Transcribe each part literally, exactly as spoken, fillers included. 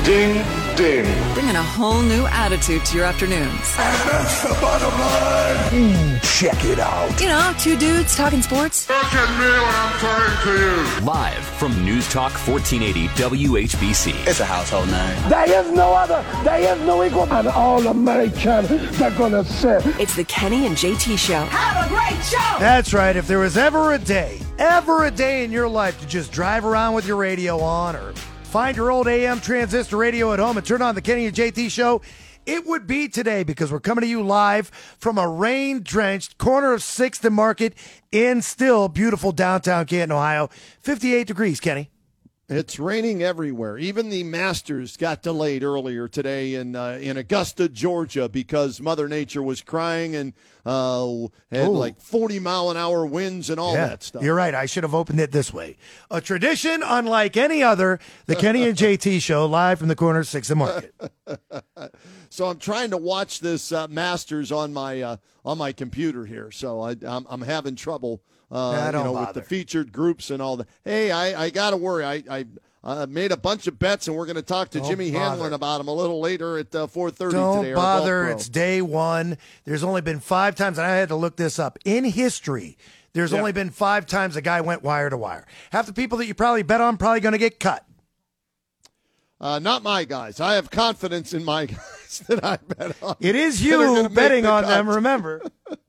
Ding, ding. Bringing a whole new attitude to your afternoons. That's the bottom line. Mm, check it out. You know, two dudes talking sports. Look at me when I'm talking to you. Live from News Talk fourteen eighty W H B C. It's a household name. There is no other. There is no equal. And all American, they're going to say. It's the Kenny and J T Show. Have a great show. That's right. If there was ever a day, ever a day in your life to just drive around with your radio on or find your old A M transistor radio at home and turn on the Kenny and J T Show, it would be today, because we're coming to you live from a rain-drenched corner of sixth and Market in still beautiful downtown Canton, Ohio. fifty-eight degrees, Kenny. It's raining everywhere. Even the Masters got delayed earlier today in uh, in Augusta, Georgia, because Mother Nature was crying and uh, had Ooh. like forty mile an hour winds and all Yeah, that stuff. You're right. I should have opened it this way. A tradition unlike any other, the Kenny and J T Show, live from the corner of sixth and Market. So I'm trying to watch this uh, Masters on my uh, on my computer here. So I, I'm I'm having trouble. Uh, Yeah, you don't know, bother. with the featured groups and all that. Hey, I, I got to worry. I, I uh, made a bunch of bets, and we're going to talk to Don't Jimmy bother. Hanlon about them a little later at uh, four thirty Don't today. our Golf bother. Pro. It's day one. There's only been five times, and I had to look this up. In history, there's Yeah. only been five times a guy went wire to wire. Half the people that you probably bet on probably going to get cut. Uh, not my guys. I have confidence in my guys that I bet on. It is that are gonna you make betting the on them, cut. remember.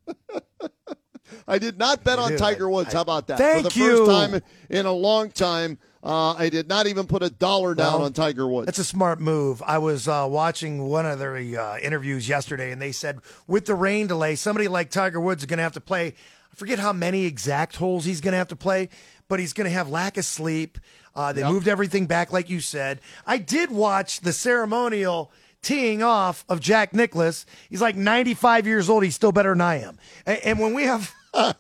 I did not bet on Dude, Tiger Woods. I- How about that? Thank For the you. first time in a long time, uh, I did not even put a dollar down Well, on Tiger Woods. That's a smart move. I was uh, watching one of their uh, interviews yesterday, and they said with the rain delay, somebody like Tiger Woods is going to have to play, I forget how many exact holes he's going to have to play, but he's going to have lack of sleep. Uh, they Yep. moved everything back, like you said. I did watch the ceremonial teeing off of Jack Nicklaus. He's like ninety-five years old. He's still better than I am. And, and when we have...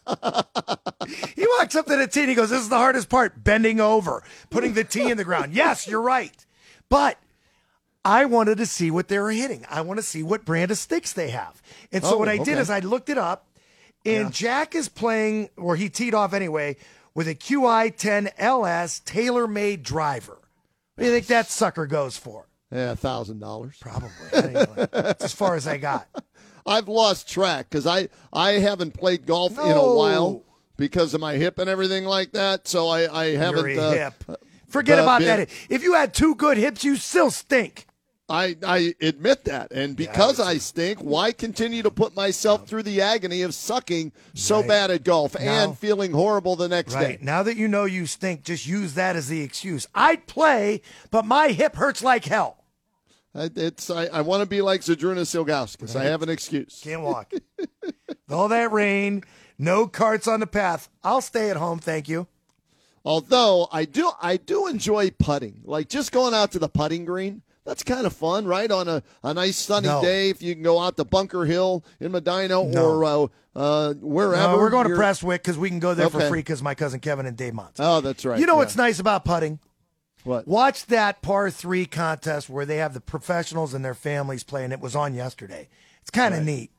he walks up to the tee and he goes, this is the hardest part, bending over, putting the tee in the ground. Yes, you're right. But I wanted to see what they were hitting. I want to see what brand of sticks they have. And so Oh, what I did okay. is I looked it up, and Yeah. Jack is playing, or he teed off anyway, with a Q I ten L S tailor-made driver. What do you think that sucker goes for? yeah, one thousand dollars. Probably. Anyway, that's as far as I got. I've lost track because I, I haven't played golf in a No. while because of my hip and everything like that. So I, I haven't. You're a uh, hip. Forget uh, about been- that. If you had two good hips, you still stink. I, I admit that. And because I stink, why continue to put myself through the agony of sucking so Right. bad at golf Now- and feeling horrible the next Right. day? Now that you know you stink, just use that as the excuse. I'd play, but my hip hurts like hell. I, it's I, I want to be like Zadruna Silgauskas. I have an excuse. Can't walk. With all that rain, no carts on the path. I'll stay at home, thank you. Although I do I do enjoy putting. Like just going out to the putting green. That's kind of fun, right? On a, a nice sunny No. day, if you can go out to Bunker Hill in Medina No. or uh, uh, wherever. No, we're going to you're- Prestwick because we can go there for Okay. free because my cousin Kevin and Dave Mons. Oh, that's right. You know yeah. what's nice about putting? What? Watch that par three contest where they have the professionals and their families playing. It was on yesterday. It's kind of Right. neat.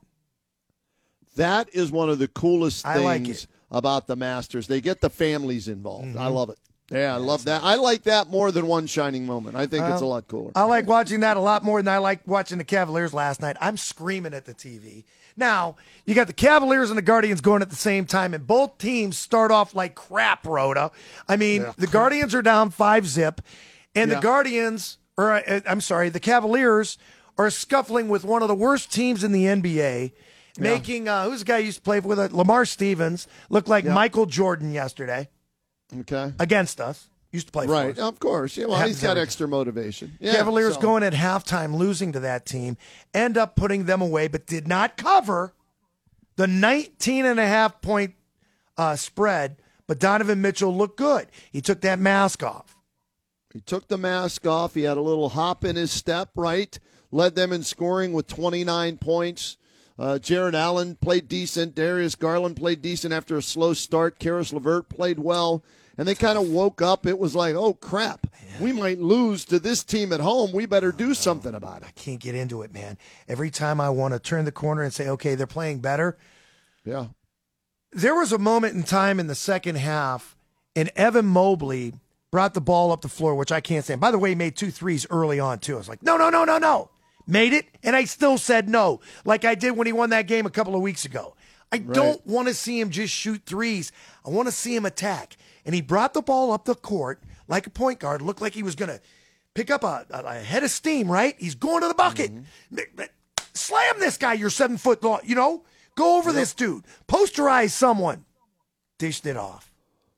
That is one of the coolest I like things it. about the Masters. They get the families involved. Mm-hmm. I love it. Yeah, I love that. I like that more than one shining moment. I think it's a lot cooler. I like watching that a lot more than I like watching the Cavaliers last night. I'm screaming at the T V. Now, you got the Cavaliers and the Guardians going at the same time, and both teams start off like crap, Rhoda. I mean, Yeah. the Guardians are down five zip, and Yeah. the Guardians, or uh, I'm sorry, the Cavaliers are scuffling with one of the worst teams in the N B A, making, uh, who's the guy who used to play with it? Lamar Stevens, look like Yeah. Michael Jordan yesterday Okay. against us. Used to play for Right, us. of course. Yeah, well, Happens he's got every- extra motivation. Yeah, Cavaliers so- going at halftime, losing to that team, end up putting them away, but did not cover the nineteen and a half point uh, spread. But Donovan Mitchell looked good. He took that mask off. He took the mask off. He had a little hop in his step, right? Led them in scoring with twenty-nine points. Uh, Jared Allen played decent. Darius Garland played decent after a slow start. Karis LeVert played well. And they kind of woke up. It was like, oh, crap. We might lose to this team at home. We better do something about I it. can't get into it, man. Every time I want to turn the corner and say, okay, they're playing better. Yeah. There was a moment in time in the second half, and Evan Mobley brought the ball up the floor, which I can't stand. By the way, he made two threes early on, too. I was like, no, no, no, no, no. Made it, and I still said no, like I did when he won that game a couple of weeks ago. I Right. don't want to see him just shoot threes. I want to see him attack. And he brought the ball up the court like a point guard. Looked like he was going to pick up a, a, a head of steam, right? He's going to the bucket. Mm-hmm. Slam this guy, you're seven foot long. You know, go over yep. this dude. Posterize someone. Dished it off.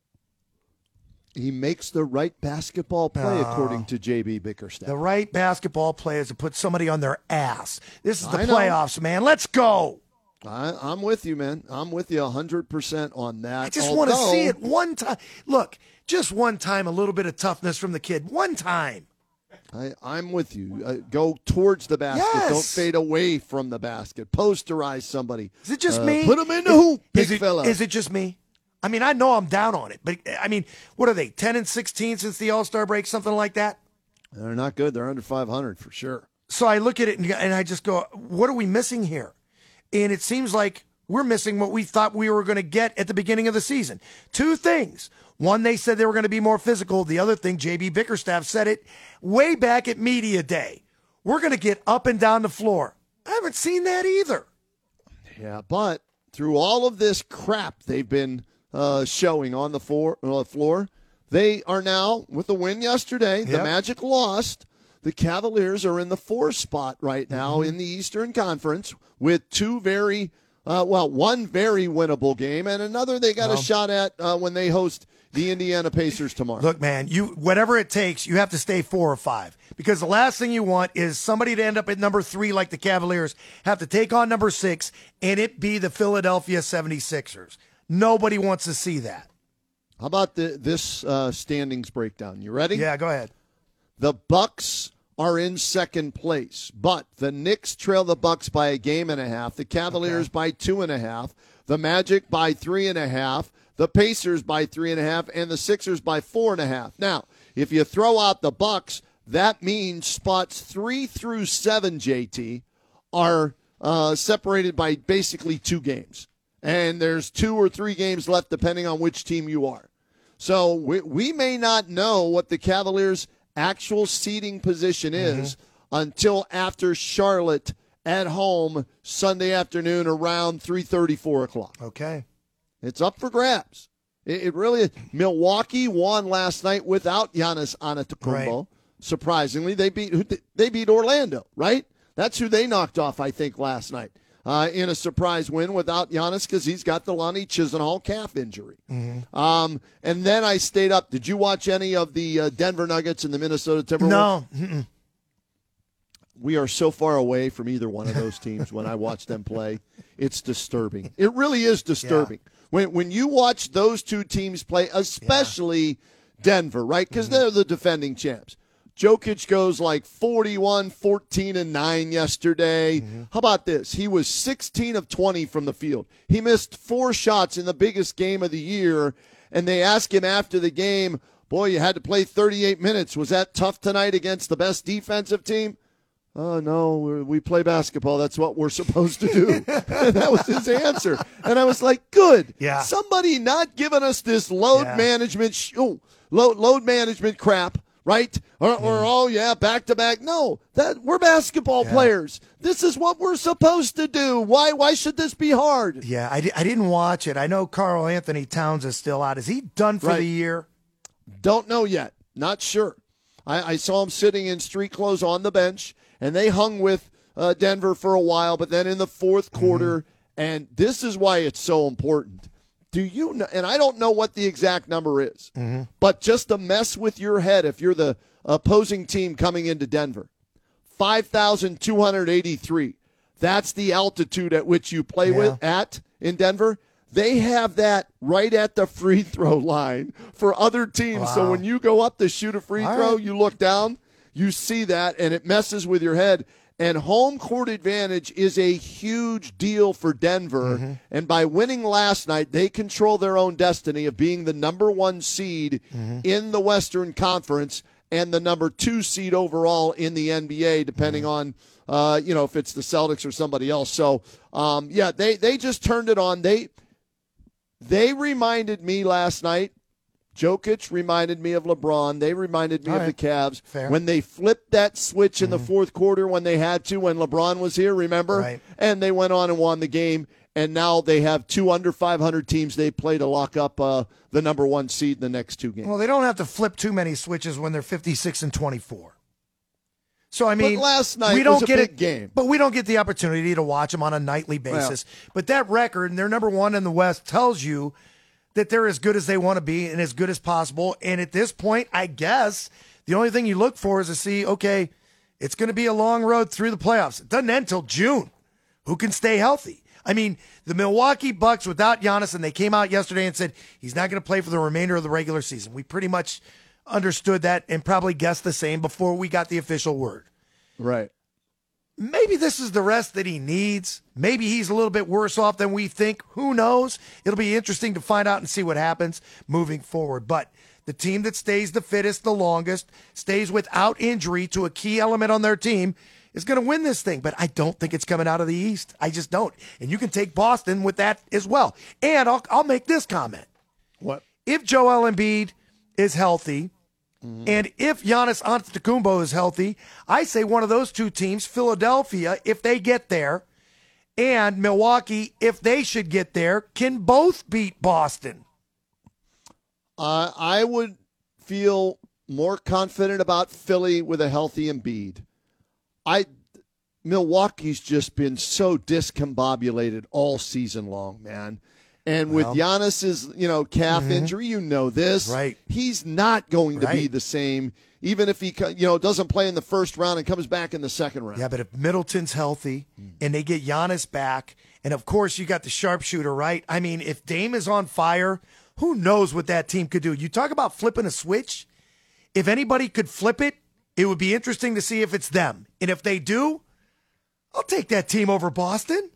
He makes the right basketball play, oh. according to J B Bickerstaff. The right basketball play is to put somebody on their ass. This is the I know. playoffs, man. Let's go. I, I'm with you, man. I'm with you one hundred percent on that. I just Although, want to see it one time. Look, just one time, a little bit of toughness from the kid. One time. I, I'm with you. Uh, go towards the basket. Yes. Don't fade away from the basket. Posterize somebody. Is it just uh, me? Put him in the hoop, big is it, fella. Is it just me? I mean, I know I'm down on it, but I mean, what are they, ten and sixteen since the All-Star break, something like that? They're not good. They're under five hundred for sure. So I look at it and, and I just go, what are we missing here? And it seems like we're missing what we thought we were going to get at the beginning of the season. Two things. One, they said they were going to be more physical. The other thing, J B Bickerstaff said it way back at Media Day. We're going to get up and down the floor. I haven't seen that either. Yeah, but through all of this crap they've been uh, showing on the floor, uh, floor, they are now, with the win yesterday, yep. the Magic lost. The Cavaliers are in the four spot right now mm-hmm. in the Eastern Conference with two very, uh, well, one very winnable game and another they got well, a shot at uh, when they host the Indiana Pacers tomorrow. Look, man, you whatever it takes, you have to stay four or five because the last thing you want is somebody to end up at number three like the Cavaliers, have to take on number six, and it be the Philadelphia seventy-sixers. Nobody wants to see that. How about the, this uh, standings breakdown? You ready? Yeah, go ahead. The Bucks are in second place, but the Knicks trail the Bucks by a game and a half, the Cavaliers okay. by two and a half, the Magic by three and a half, the Pacers by three and a half, and the Sixers by four and a half. Now, if you throw out the Bucks, that means spots three through seven, J T, are uh, separated by basically two games. And there's two or three games left depending on which team you are. So we, we may not know what the Cavaliers' actual seeding position is mm-hmm. until after Charlotte at home Sunday afternoon around three thirty, four o'clock. Okay. It's up for grabs. It, it really is. Milwaukee won last night without Giannis Antetokounmpo. Right. Surprisingly, they beat they beat Orlando, right? That's who they knocked off, I think, last night uh, in a surprise win without Giannis because he's got the Lonnie Chisenhall calf injury. Mm-hmm. Um, and then I stayed up. Did you watch any of the uh, Denver Nuggets and the Minnesota Timberwolves? No. Mm-mm. We are so far away from either one of those teams when I watch them play. It's disturbing. It really is disturbing. Yeah. When when you watch those two teams play, especially yeah. Denver, right? Because mm-hmm. they're the defending champs. Jokic goes like forty-one, fourteen, and nine yesterday. Mm-hmm. How about this? He was sixteen of twenty from the field. He missed four shots in the biggest game of the year, and they asked him after the game, boy, you had to play thirty-eight minutes. Was that tough tonight against the best defensive team? Oh, no, we play basketball. That's what we're supposed to do. And that was his answer. And I was like, good. Yeah. Somebody not giving us this load yeah. management, sh- oh, load, load management crap, right? Or, Mm. or oh, yeah, back-to-back. No, that we're basketball yeah. players. This is what we're supposed to do. Why Why should this be hard? Yeah, I, di- I didn't watch it. I know Karl Anthony Towns is still out. Is he done for right. the year? Don't know yet. Not sure. I, I saw him sitting in street clothes on the bench. And they hung with uh, Denver for a while, but then in the fourth quarter, mm-hmm. and this is why it's so important. Do you know, and I don't know what the exact number is, mm-hmm. but just to mess with your head if you're the opposing team coming into Denver, five thousand two hundred eighty-three. That's the altitude at which you play yeah. with at in Denver. They have that right at the free throw line for other teams. Wow. So when you go up to shoot a free All throw, right. you look down. You see that, and it messes with your head. And home court advantage is a huge deal for Denver. Mm-hmm. And by winning last night, they control their own destiny of being the number one seed mm-hmm. in the Western Conference and the number two seed overall in the N B A, depending mm-hmm. on, uh, you know, if it's the Celtics or somebody else. So, um, yeah, they, they just turned it on. They They reminded me last night Jokic reminded me of LeBron. They reminded me All of right. the Cavs. Fair. When they flipped that switch in the fourth quarter when they had to, when LeBron was here, remember? Right. And they went on and won the game. And now they have two under five hundred teams they play to lock up uh, the number one seed in the next two games. Well, they don't have to flip too many switches when they're fifty-six and twenty-four. So, I mean, But last night we don't was a get big it, game. But we don't get the opportunity to watch them on a nightly basis. But that record, and they're number one in the West, tells you that they're as good as they want to be and as good as possible. And at this point, I guess the only thing you look for is to see, okay, it's going to be a long road through the playoffs. It doesn't end until June. Who can stay healthy? I mean, the Milwaukee Bucks without Giannis, and they came out yesterday and said he's not going to play for the remainder of the regular season. We pretty much understood that and probably guessed the same before we got the official word. Right. Maybe this is the rest that he needs. Maybe he's a little bit worse off than we think. Who knows? It'll be interesting to find out and see what happens moving forward. But the team that stays the fittest the longest, stays without injury to a key element on their team, is going to win this thing. But I don't think it's coming out of the East. I just don't. And you can take Boston with that as well. And I'll, I'll make this comment. What? If Joel Embiid is healthy, mm-hmm. and if Giannis Antetokounmpo is healthy, I say one of those two teams, Philadelphia, if they get there, and Milwaukee, if they should get there, can both beat Boston. Uh, I would feel more confident about Philly with a healthy Embiid. I Milwaukee's just been so discombobulated all season long, man. And with well, Giannis's, you know, calf mm-hmm. injury, you know this. Right. He's not going to right. be the same, even if he, you know, doesn't play in the first round and comes back in the second round. Yeah, but if Middleton's healthy and they get Giannis back, and of course you got the sharpshooter, right? I mean, if Dame is on fire, who knows what that team could do? You talk about flipping a switch. If anybody could flip it, it would be interesting to see if it's them. And if they do, I'll take that team over Boston.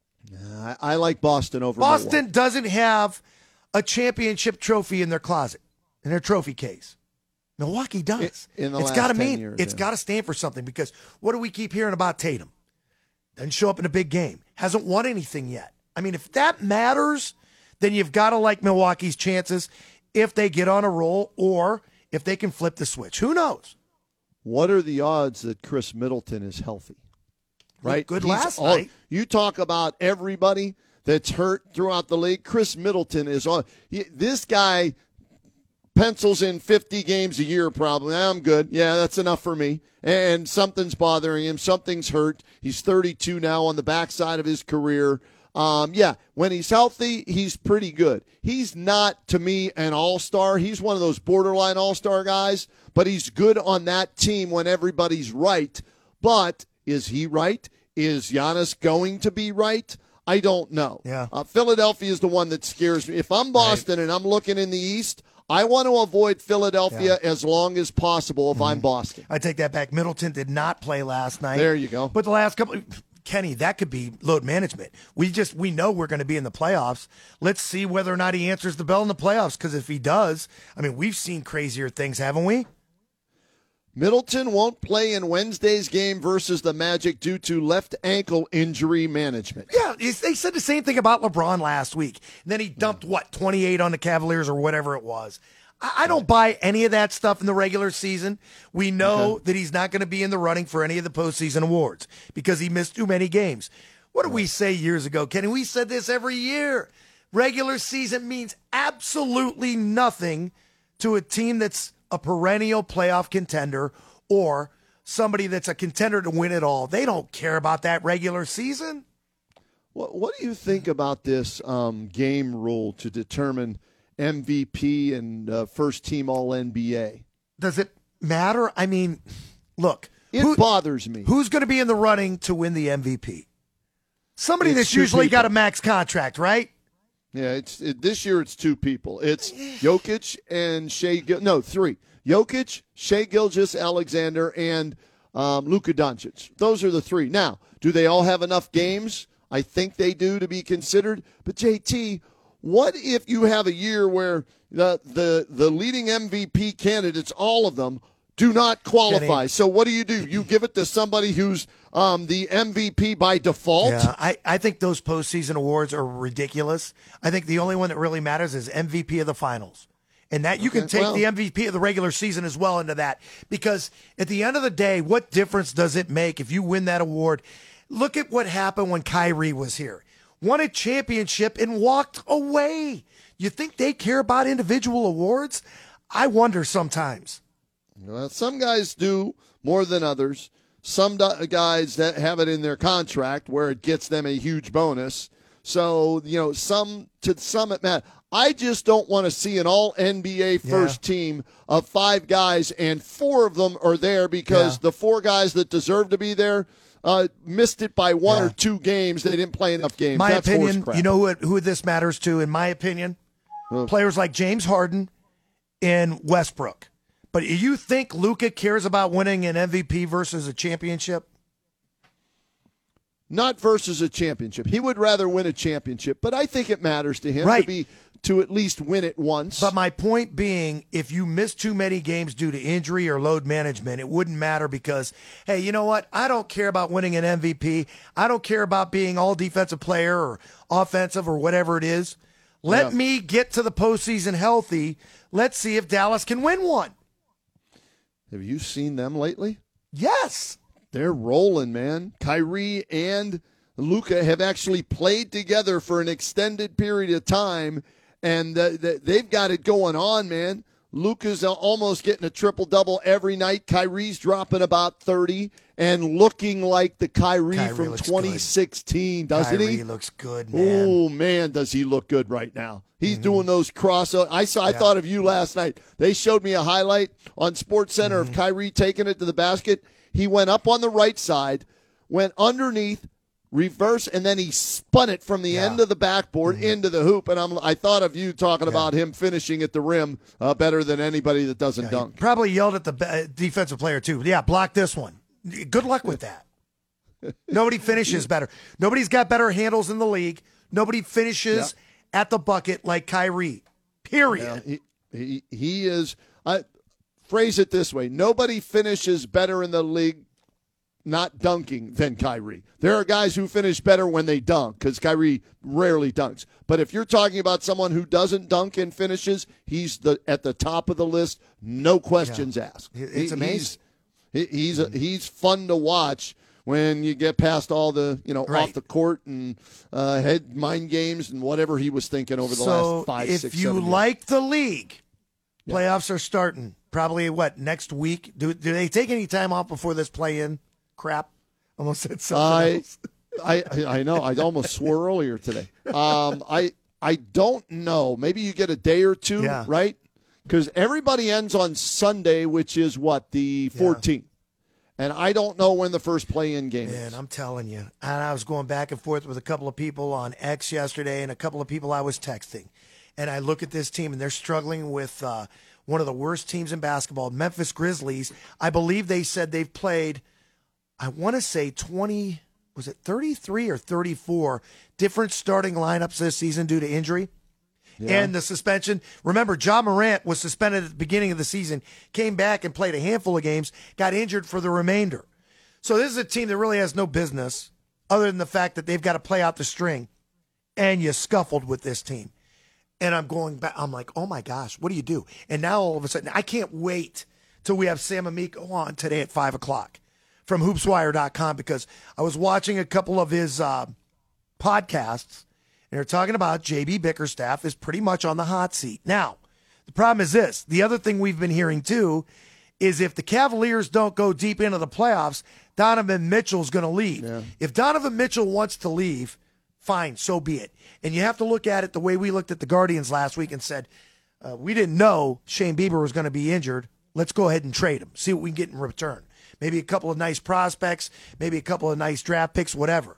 I, I like Boston over Boston Milwaukee. doesn't have a championship trophy in their closet, in their trophy case. Milwaukee does. In, in the it's last gotta ten mean years, it's yeah. got to stand for something, because what do we keep hearing about Tatum? Doesn't show up in a big game. Hasn't won anything yet. I mean, if that matters, then you've got to like Milwaukee's chances if they get on a roll or if they can flip the switch. Who knows? What are the odds that Chris Middleton is healthy? Right? Good He's last all, night. You talk about everybody that's hurt throughout the league. Chris Middleton is on. He, this guy pencils in fifty games a year probably. I'm good. Yeah, that's enough for me. And something's bothering him. Something's hurt. He's thirty-two now, on the backside of his career. Um, yeah, when he's healthy, he's pretty good. He's not, to me, an all-star. He's one of those borderline all-star guys, but he's good on that team when everybody's right. But is he right? Is Giannis going to be right? I don't know. Yeah. Uh, Philadelphia is the one that scares me. If I'm Boston right. and I'm looking in the East, I want to avoid Philadelphia yeah. as long as possible if mm-hmm. I'm Boston. I take that back. Middleton did not play last night. There you go. But the last couple, Kenny, that could be load management. We just we know we're going to be in the playoffs. Let's see whether or not he answers the bell in the playoffs, because if he does, I mean, we've seen crazier things, haven't we? Middleton won't play in Wednesday's game versus the Magic due to left ankle injury management. Yeah, they said the same thing about LeBron last week. And then he dumped, what, twenty-eight on the Cavaliers or whatever it was. I, I don't buy any of that stuff in the regular season. We know okay. that he's not going to be in the running for any of the postseason awards because he missed too many games. What did we say years ago, Kenny? We said this every year. Regular season means absolutely nothing to a team that's a perennial playoff contender or somebody that's a contender to win it all. They don't care about that regular season. What, what do you think about this um, game rule to determine M V P and uh, first team All N B A? Does it matter? I mean, look. It who, bothers me. Who's going to be in the running to win the M V P? Somebody It's that's two usually people. got a max contract, right? Yeah, it's it, this year it's two people. It's Jokic and Shea Gil- No, three. Jokic, Shea Gilgeous-Alexander, and um, Luka Doncic. Those are the three. Now, do they all have enough games? I think they do to be considered. But, J T, what if you have a year where the the, the leading M V P candidates, all of them, do not qualify? Kenny. So what do you do? You give it to somebody who's um, the M V P by default? Yeah, I, I think those postseason awards are ridiculous. I think the only one that really matters is M V P of the finals. And that you can Okay, take well- the M V P of the regular season as well into that. Because at the end of the day, what difference does it make if you win that award? Look at what happened when Kyrie was here. Won a championship and walked away. You think they care about individual awards? I wonder sometimes. Well, some guys do more than others. Some do- guys that have it in their contract where it gets them a huge bonus. So, you know, some to some it matters. I just don't want to see an all N B A first Yeah. team of five guys and four of them are there because Yeah. the four guys that deserve to be there uh, missed it by one Yeah. or two games. They didn't play enough games. My That's horse opinion, crap. you know who, it, who this matters to, in my opinion? Players like James Harden and Westbrook. But you think Luka cares about winning an M V P versus a championship? Not versus a championship. He would rather win a championship, but I think it matters to him Right. to be to at least win it once. But my point being, if you miss too many games due to injury or load management, it wouldn't matter because, hey, you know what? I don't care about winning an M V P. I don't care about being all defensive player or offensive or whatever it is. Let Yeah. me get to the postseason healthy. Let's see if Dallas can win one. Have you seen them lately? Yes. They're rolling, man. Kyrie and Luka have actually played together for an extended period of time, and uh, th- they've got it going on, man. Luka's almost getting a triple-double every night. Kyrie's dropping about thirty and looking like the Kyrie, Kyrie from looks twenty sixteen, doesn't Kyrie he? looks good, man. Oh man, does he look good right now? He's doing those cross. I saw. I thought of you last night. They showed me a highlight on SportsCenter of Kyrie taking it to the basket. He went up on the right side, went underneath, reverse, and then he spun it from the Yeah. end of the backboard into the hoop. And I'm, I thought of you talking about him finishing at the rim uh, better than anybody that doesn't dunk. Probably yelled at the be- defensive player, too. Yeah, block this one. Good luck with that. Nobody finishes better. Nobody's got better handles in the league. Nobody finishes at the bucket like Kyrie, period. Yeah, he, he, he is. I phrase it this way: nobody finishes better in the league not dunking than Kyrie. There are guys who finish better when they dunk because Kyrie rarely dunks. But if you're talking about someone who doesn't dunk and finishes, he's the at the top of the list, no questions asked. It's He- amazing. He's he- he's, a, he's fun to watch. When you get past all the, you know, Right. off the court and uh, head mind games and whatever he was thinking over the so last five, if six, you seven years. like the league, playoffs are starting. Probably, what, next week? Do, do they take any time off before this play-in crap? Almost said something I, else. I, I know. I almost swore earlier today. Um, I, I don't know. Maybe you get a day or two, Yeah. right? Because everybody ends on Sunday, which is what, the fourteenth. And I don't know when the first play-in game Man, is. I'm telling you. And I was going back and forth with a couple of people on X yesterday and a couple of people I was texting. And I look at this team, and they're struggling with uh, one of the worst teams in basketball, Memphis Grizzlies. I believe they said they've played, I want to say twenty, was it thirty-three or thirty-four different starting lineups this season due to injury. And the suspension. Remember, Ja Morant was suspended at the beginning of the season, came back and played a handful of games, got injured for the remainder. So this is a team that really has no business other than the fact that they've got to play out the string. And you scuffled with this team. And I'm going back. I'm like, oh my gosh, what do you do? And now all of a sudden, I can't wait till we have Sam Amico on today at five o'clock from hoops wire dot com because I was watching a couple of his uh, podcasts. And they're talking about J B Bickerstaff is pretty much on the hot seat. Now, the problem is this. The other thing we've been hearing, too, is if the Cavaliers don't go deep into the playoffs, Donovan Mitchell's going to leave. Yeah. If Donovan Mitchell wants to leave, fine, so be it. And you have to look at it the way we looked at the Guardians last week and said, uh, we didn't know Shane Bieber was going to be injured. Let's go ahead and trade him, see what we can get in return. Maybe a couple of nice prospects, maybe a couple of nice draft picks, whatever.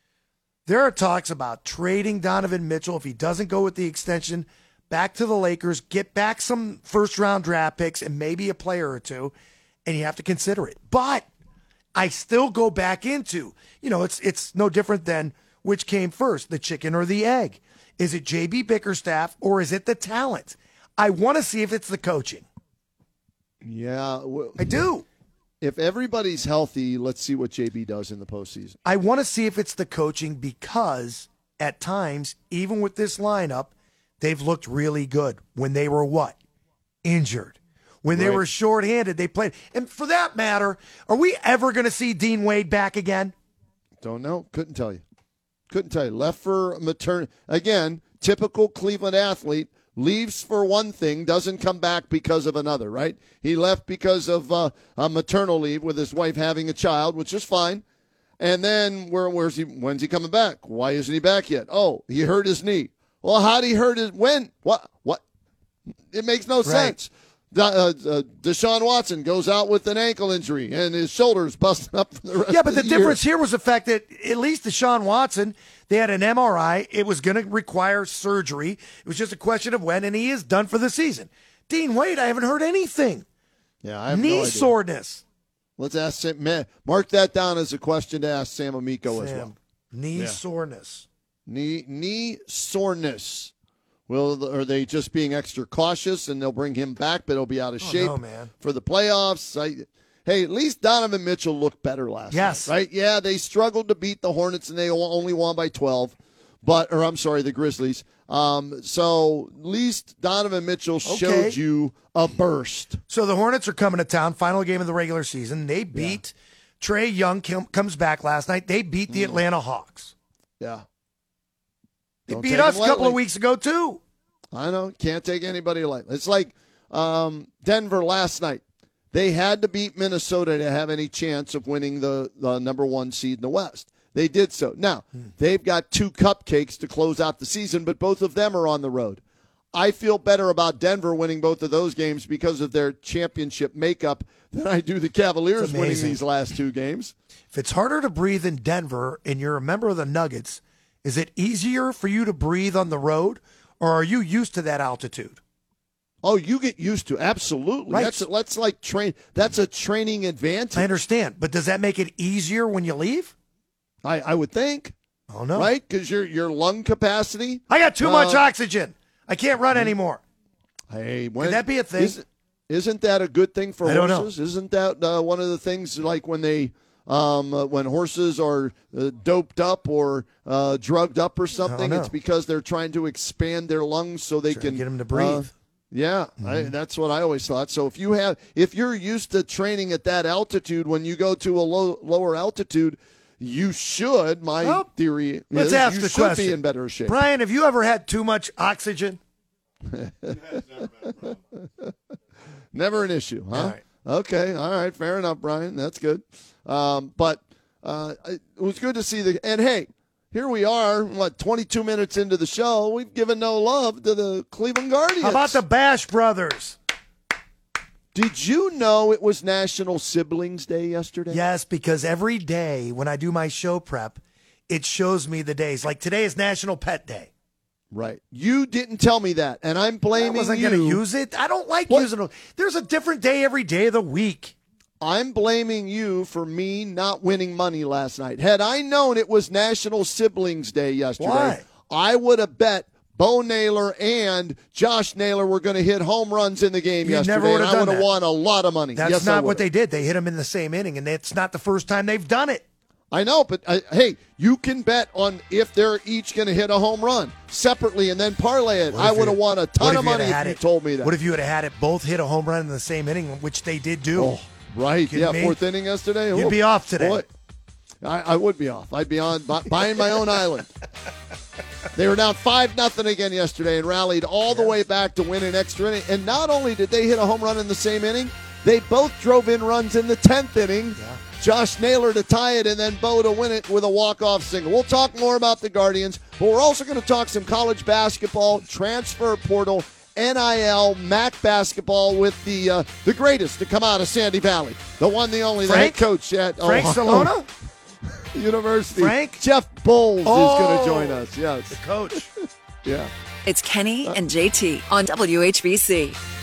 There are talks about trading Donovan Mitchell if he doesn't go with the extension back to the Lakers, get back some first-round draft picks and maybe a player or two, and you have to consider it. But I still go back into, you know, it's it's no different than which came first, the chicken or the egg. Is it J B Bickerstaff or is it the talent? I want to see if it's the coaching. Yeah. Well, I do. if everybody's healthy, let's see what J B does in the postseason. I want to see if it's the coaching because at times, even with this lineup, they've looked really good when they were what? injured. When they Right. were shorthanded, they played. And for that matter, are we ever going to see Dean Wade back again? Don't know. Couldn't tell you. Couldn't tell you. Left for maternity. Again, typical Cleveland athlete. Leaves for one thing, doesn't come back because of another, right? He left because of uh, a maternal leave with his wife having a child, which is fine. And then where, where's he? When's he coming back? Why isn't he back yet? Oh, he hurt his knee. Well, how did he hurt his? When? What? What? It makes no Right. sense. The, uh, uh, Deshaun Watson goes out with an ankle injury and his shoulder's busted up for the rest Yeah, but the of the year. difference here was the fact that at least Deshaun Watson, they had an M R I. It was going to require surgery. It was just a question of when, and he is done for the season. Dean Wade, I haven't heard anything. Yeah, I have Knee no idea. soreness. Let's ask Sam. Man, mark that down as a question to ask Sam Amico as Sam, well. knee Yeah. soreness. Knee knee soreness. Will are they just being extra cautious and they'll bring him back, but he'll be out of Oh, shape no, man. for the playoffs? I, hey, at least Donovan Mitchell looked better last Yes. night, right? Yeah, they struggled to beat the Hornets and they only won by twelve, but or I'm sorry, the Grizzlies. Um, so at least Donovan Mitchell Okay. showed you a burst. So the Hornets are coming to town. Final game of the regular season. They beat Trae Young. com- Comes back last night. They beat the Atlanta Hawks. Yeah. They Don't beat take us them a couple lightly. of weeks ago too. I know. Can't take anybody lightly. It's like um, Denver last night. They had to beat Minnesota to have any chance of winning the, the number one seed in the West. They did so. Now, they've got two cupcakes to close out the season, but both of them are on the road. I feel better about Denver winning both of those games because of their championship makeup than I do the Cavaliers It's winning amazing. these last two games. If it's harder to breathe in Denver and you're a member of the Nuggets, is it easier for you to breathe on the road, or are you used to that altitude? Oh, you get used to absolutely. Right. That's that's like train. That's a training advantage. I understand, but does that make it easier when you leave? I, I would think. Oh no, Right? Because your your lung capacity. I got too Uh, much oxygen. I can't run anymore. Hey, when, Could that be a thing? Isn't, isn't that a good thing for I don't know. horses? Isn't that uh, one of the things like when they um, uh, when horses are uh, doped up or uh, drugged up or something? know. It's because they're trying to expand their lungs so they Trying to can get 'em to breathe. uh, yeah, I, that's what I always thought. So if you have, if you're used to training at that altitude, when you go to a low, lower altitude, you should. My Well, theory Let's is ask you the should question. be in better shape. Brian, have you ever had too much oxygen? Never an issue, huh? All right. Okay, all right, fair enough, Brian. That's good. Um, but uh, it was good to see the. And hey, here we are. What, twenty-two minutes into the show? We've given no love to the Cleveland Guardians. How about the Bash Brothers? Did you know it was National Siblings Day yesterday? Yes, because every day when I do my show prep, it shows me the days. Like today is National Pet Day. Right. You didn't tell me that, and I'm I blaming wasn't you. going to use it. I don't like What? using it. There's a different day every day of the week. I'm blaming you for me not winning money last night. Had I known it was National Siblings Day yesterday, Why? I would have bet Bo Naylor and Josh Naylor were going to hit home runs in the game You yesterday, never would and have I done would have that. won a lot of money. That's yes, I not what would've. they did. They hit them in the same inning, and it's not the first time they've done it. I know, but uh, hey, you can bet on if they're each going to hit a home run separately and then parlay it. What I if would have you- won a what ton if of you had money if had you it- told me that. What if you would have had it both hit a home run in the same inning, which they did do? Oh, right. Kidding Yeah, me? fourth inning yesterday. You'd Oh, be off today. Boy, I, I would be off. I'd be on bu- buying my own island. They were down five nothing again yesterday and rallied all the way back to win an extra inning. And not only did they hit a home run in the same inning, they both drove in runs in the tenth inning. Yeah. Josh Naylor to tie it and then Bo to win it with a walk-off single. We'll talk more about the Guardians, but we're also going to talk some college basketball, transfer portal, N I L, M A C basketball with the uh, the greatest to come out of Sandy Valley, the one, the only, the Frank? head coach at Frank Ohio Salona? University. Frank? Jeff Bowles Oh. is going to join us. Yes, The coach. yeah. It's Kenny and J T on W H B C.